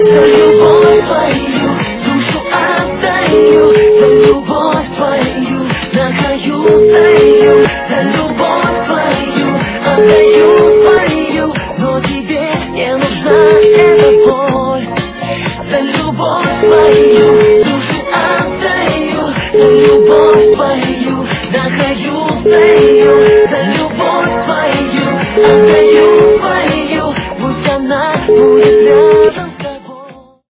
За любовь твою душу отдаю, за любовь твою на краю стою, за любовь твою отдаю свою, но тебе не нужна эта боль. За любовь твою